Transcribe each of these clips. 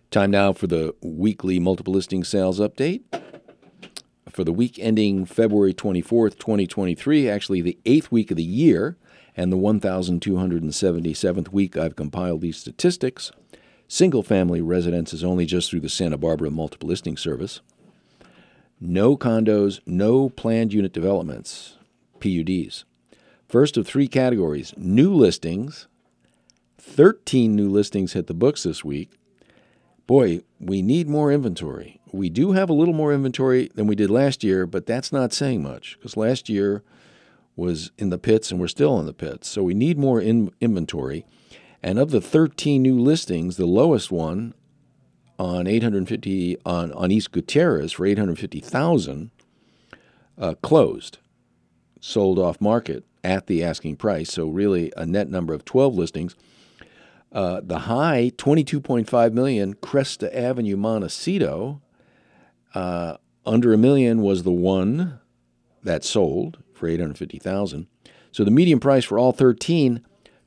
Time now for the weekly multiple listing sales update. For the week ending February 24th, 2023, actually the 8th week of the year and the 1,277th week I've compiled these statistics. Single-family residences only just through the Santa Barbara Multiple Listing Service. No condos, no planned unit developments, PUDs. First of three categories, new listings. 13 new listings hit the books this week. Boy, we need more inventory. We do have a little more inventory than we did last year, but that's not saying much because last year was in the pits and we're still in the pits. So we need more inventory. And of the 13 new listings, the lowest one on East Gutierrez for $850,000 closed, sold off market at the asking price. So really a net number of 12 listings. The high, $22.5 million, Cresta Avenue, Montecito, under $1 million was the one that sold for $850,000. So the median price for all 13,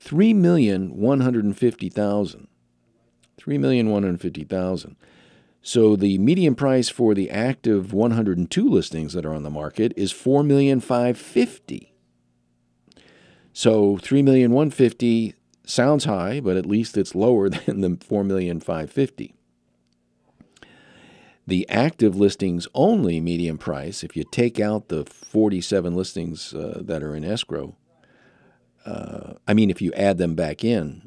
$3,150,000. $3,150,000. So the median price for the active 102 listings that are on the market is $4,550,000. So $3,150,000 sounds high, but at least it's lower than the $4,550,000. The active listings only median price, if you take out the 47 listings that are in escrow, if you add them back in,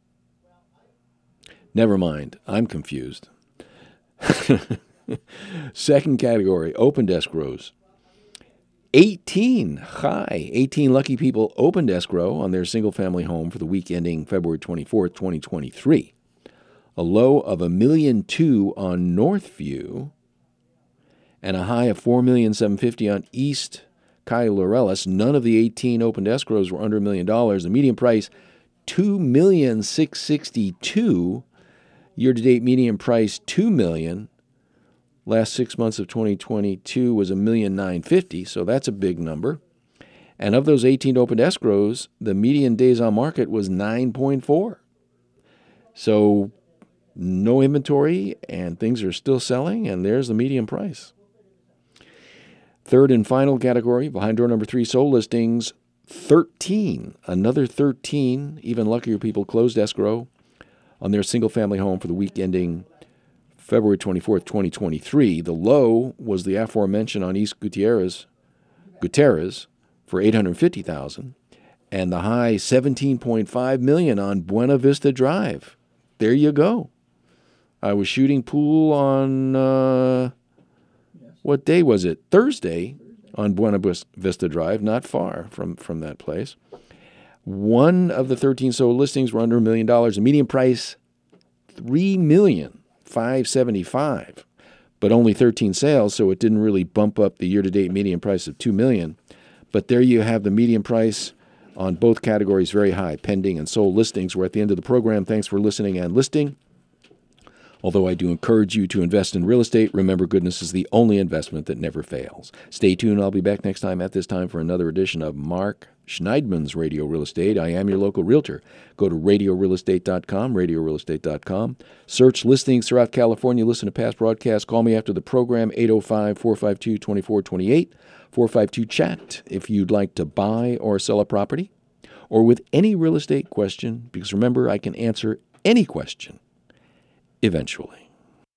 never mind, I'm confused. Second category, opened escrows. 18 lucky people opened escrow on their single-family home for the week ending February 24th, 2023. A low of $1.2 million on Northview and a high of $4,750,000 on East Cayo Laureles. None of the 18 opened escrows were under $1 million. The median price, $2,662,000. Year-to-date median price, $2 million. Last 6 months of 2022 was $1,950,000, so that's a big number. And of those 18 opened escrows, the median days on market was 9.4. So no inventory, and things are still selling, and there's the median price. Third and final category, behind door number 3, sold listings, 13. Another 13, even luckier people, closed escrow on their single-family home for the week ending February 24th, 2023. The low was the aforementioned on East Gutierrez for $850,000, and the high $17.5 million on Buena Vista Drive. There you go. I was shooting pool on what day was it? Thursday on Buena Vista Drive, not far from that place. One of the 13 sold listings were under $1 million. The median price, $3,575,000, but only 13 sales, so it didn't really bump up the year-to-date median price of $2 million. But there you have the median price on both categories, very high, pending and sold listings. We're at the end of the program. Thanks for listening and listing. Although I do encourage you to invest in real estate, remember goodness is the only investment that never fails. Stay tuned. I'll be back next time at this time for another edition of Mark Schneidman's Radio Real Estate. I am your local realtor. Go to radiorealestate.com, radiorealestate.com. Search listings throughout California. Listen to past broadcasts. Call me after the program, 805-452-2428, 452-CHAT, if you'd like to buy or sell a property, or with any real estate question, because remember, I can answer any question eventually.